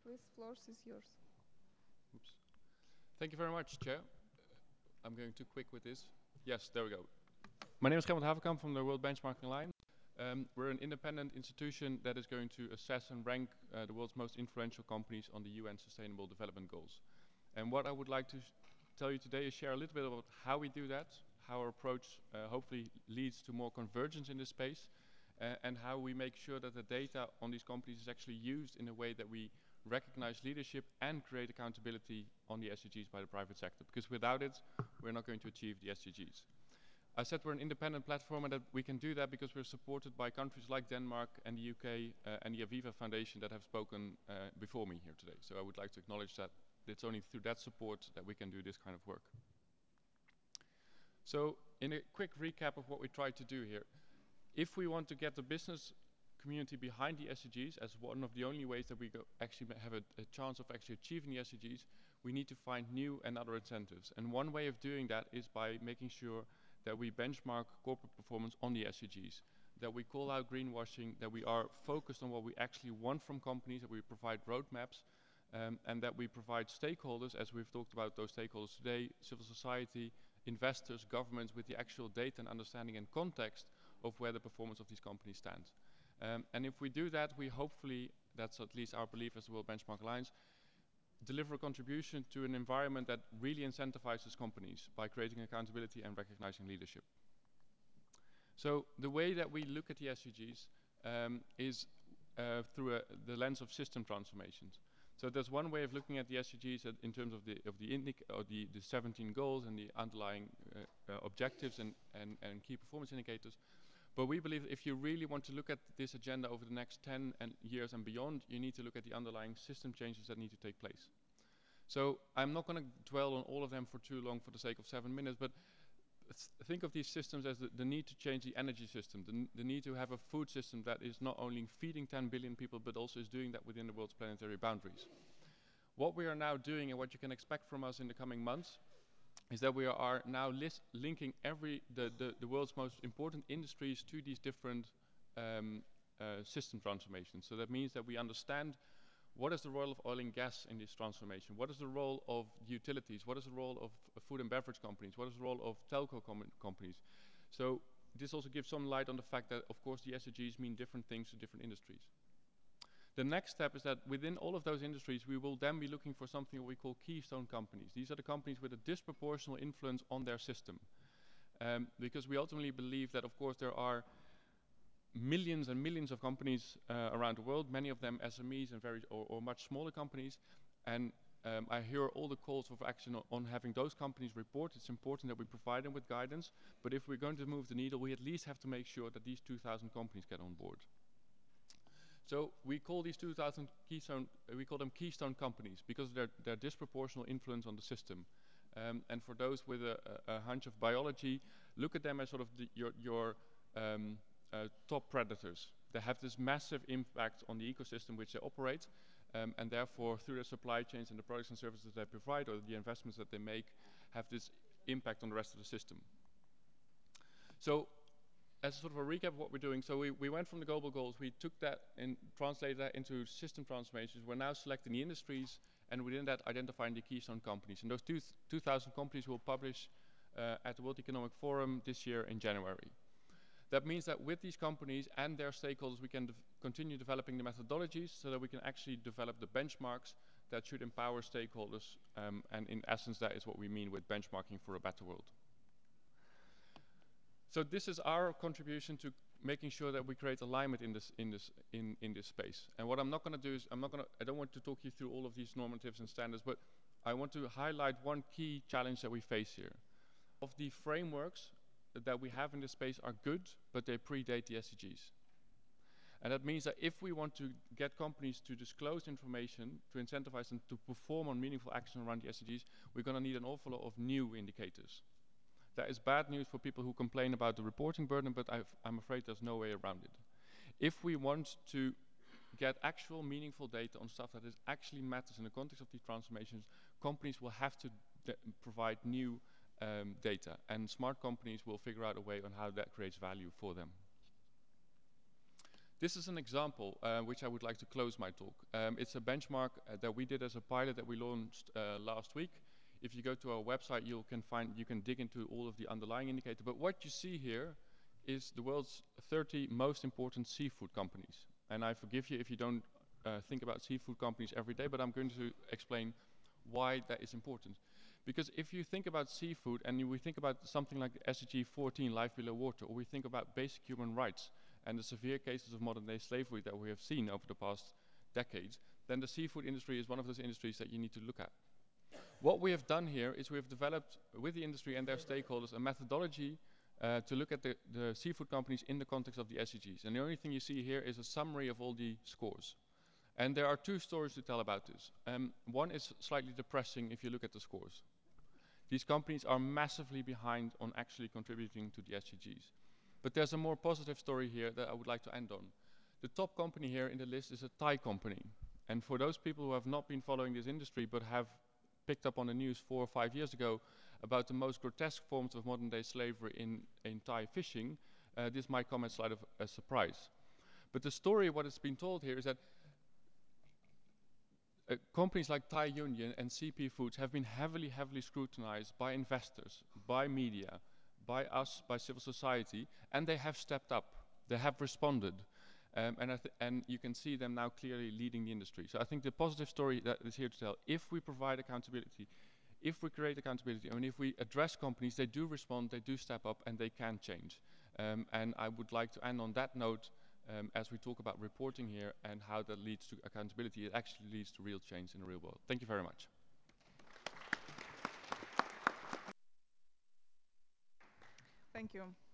Please, floor is yours. Oops. Thank you very much, Chair. I'm going too quick with this. Yes, there we go. My name is Gerrit Haverkamp from the World Benchmarking Alliance. We're an independent institution that is going to assess and rank the world's most influential companies on the UN Sustainable Development Goals. And what I would like to tell you today is share a little bit about how we do that, how our approach hopefully leads to more convergence in this space, and how we make sure that the data on these companies is actually used in a way that we recognize leadership and create accountability on the SDGs by the private sector. Because without it, we're not going to achieve the SDGs. I said we're an independent platform and that we can do that because we're supported by countries like Denmark and the UK and the Aviva Foundation that have spoken before me here today. So I would like to acknowledge that it's only through that support that we can do this kind of work. So in a quick recap of what we try to do here, if we want to get the business community behind the SDGs as one of the only ways that we actually have a chance of actually achieving the SDGs, we need to find new and other incentives. And one way of doing that is by making sure that we benchmark corporate performance on the SDGs, that we call out greenwashing, that we are focused on what we actually want from companies, that we provide roadmaps, and that we provide stakeholders, as we've talked about those stakeholders today, civil society, investors, governments, with the actual data and understanding and context of where the performance of these companies stands. And if we do that, we hopefully, that's at least our belief as the World Benchmark Alliance, deliver a contribution to an environment that really incentivizes companies by creating accountability and recognizing leadership. So the way that we look at the SDGs is through the lens of system transformations. So there's one way of looking at the SDGs in terms of the 17 goals and the underlying objectives and key performance indicators. But we believe if you really want to look at this agenda over the next 10 years and beyond, you need to look at the underlying system changes that need to take place. So I'm not going to dwell on all of them for too long for the sake of 7 minutes, but think of these systems as the need to change the energy system, the need to have a food system that is not only feeding 10 billion people, but also is doing that within the world's planetary boundaries. What we are now doing and what you can expect from us in the coming months is that we are now linking the world's most important industries to these different system transformations. So that means that we understand what is the role of oil and gas in this transformation, what is the role of utilities, what is the role of food and beverage companies, what is the role of telco companies. So this also gives some light on the fact that, of course, the SDGs mean different things to different industries. The next step is that within all of those industries, we will then be looking for something we call keystone companies. These are the companies with a disproportional influence on their system. Because we ultimately believe that, of course, there are millions and millions of companies around the world, many of them SMEs and or much smaller companies. And I hear all the calls for action on having those companies report. It's important that we provide them with guidance. But if we're going to move the needle, we at least have to make sure that these 2,000 companies get on board. So we call these 2,000 keystone, we call them keystone companies because of their disproportional influence on the system. And for those with a hunch of biology, look at them as sort of your top predators. They have this massive impact on the ecosystem which they operate, and therefore through their supply chains and the products and services they provide or the investments that they make have this impact on the rest of the system. So as sort of a recap of what we're doing, so we went from the global goals, we took that and translated that into system transformations. We're now selecting the industries, and within that identifying the keystone companies. And those 2,000 companies will publish at the World Economic Forum this year in January. That means that with these companies and their stakeholders, we can continue developing the methodologies so that we can actually develop the benchmarks that should empower stakeholders. And in essence, that is what we mean with benchmarking for a better world. So this is our contribution to making sure that we create alignment in this space. And what I'm not going to do is I don't want to talk you through all of these normatives and standards, but I want to highlight one key challenge that we face here. Of the frameworks that we have in this space are good, but they predate the SDGs. And that means that if we want to get companies to disclose information, to incentivize them to perform on meaningful action around the SDGs, we're going to need an awful lot of new indicators. That is bad news for people who complain about the reporting burden, but I'm afraid there's no way around it. If we want to get actual meaningful data on stuff that is actually matters in the context of these transformations, companies will have to provide new data, and smart companies will figure out a way on how that creates value for them. This is an example which I would like to close my talk. It's a benchmark that we did as a pilot that we launched last week. If you go to our website, you can dig into all of the underlying indicators. But what you see here is the world's 30 most important seafood companies. And I forgive you if you don't think about seafood companies every day, but I'm going to explain why that is important. Because if you think about seafood and we think about something like SDG 14, life below water, or we think about basic human rights and the severe cases of modern day slavery that we have seen over the past decades, then the seafood industry is one of those industries that you need to look at. What we have done here is we have developed with the industry and their stakeholders a methodology to look at the seafood companies in the context of the SDGs. And the only thing you see here is a summary of all the scores. And there are two stories to tell about this. One is slightly depressing if you look at the scores. These companies are massively behind on actually contributing to the SDGs. But there's a more positive story here that I would like to end on. The top company here in the list is a Thai company. And for those people who have not been following this industry but have picked up on the news 4 or 5 years ago about the most grotesque forms of modern day slavery in Thai fishing, this might come as slight of a surprise. But the story, what has been told here, is that companies like Thai Union and CP Foods have been heavily scrutinized by investors, by media, by us, by civil society, and they have stepped up. They have responded. And you can see them now clearly leading the industry. So I think the positive story that is here to tell, if we provide accountability, if we create accountability, and if we address companies, they do respond, they do step up, and they can change. And I would like to end on that note as we talk about reporting here and how that leads to accountability. It actually leads to real change in the real world. Thank you very much. Thank you.